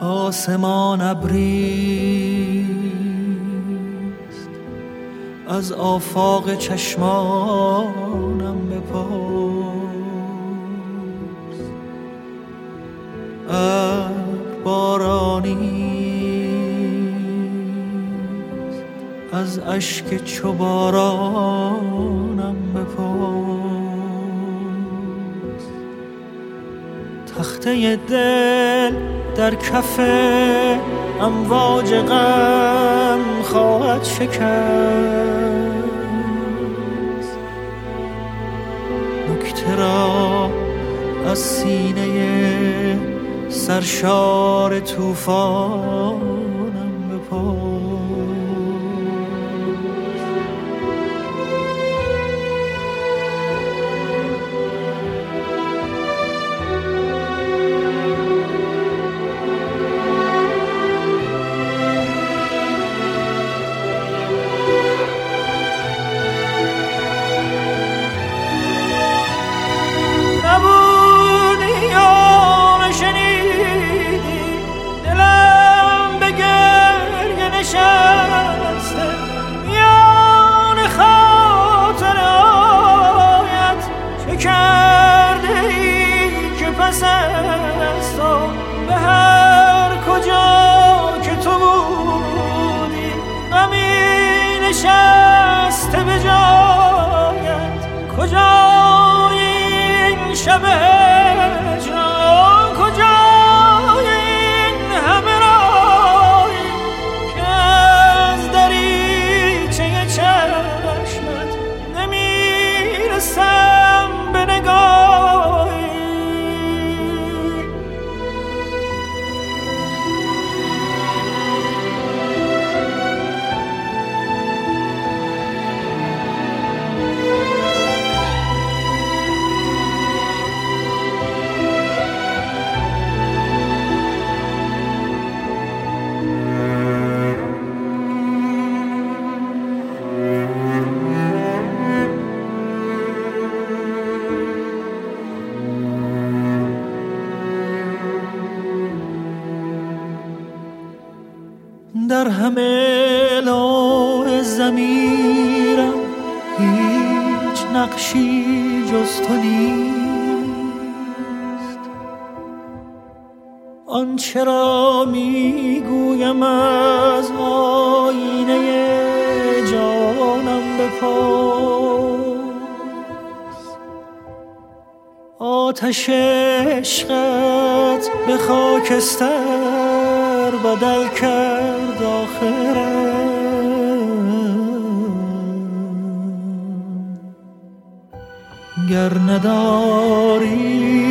آسمان ابریست، از آفاق چشمانم بپرس. بارانیست، از اشک چو بارانم بپرس. تخته دل در کف امواج غم خواهد شکست، نکته را از سینه سرشار طوفانم بپرس. به هر کجا که تو بودی غمی نشسته به جایت. کجای این شب هجران، کجای این همه رایی که از دریچه چشمت نمیرسم به نگاهی. در همه لوح ضمیرم هیچ نقشی جز تو نیست. آنچه را میگویم از آینه جانم بپرس. آتش عشقت به خاکستر بدل کرد آخرم. گر نداری